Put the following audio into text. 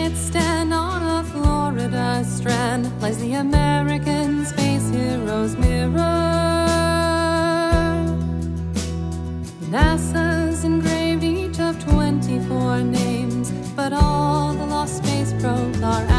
stand on a Florida strand lies the American Space Heroes mirror. NASA's engraved each of 24 names, but all the lost space probes are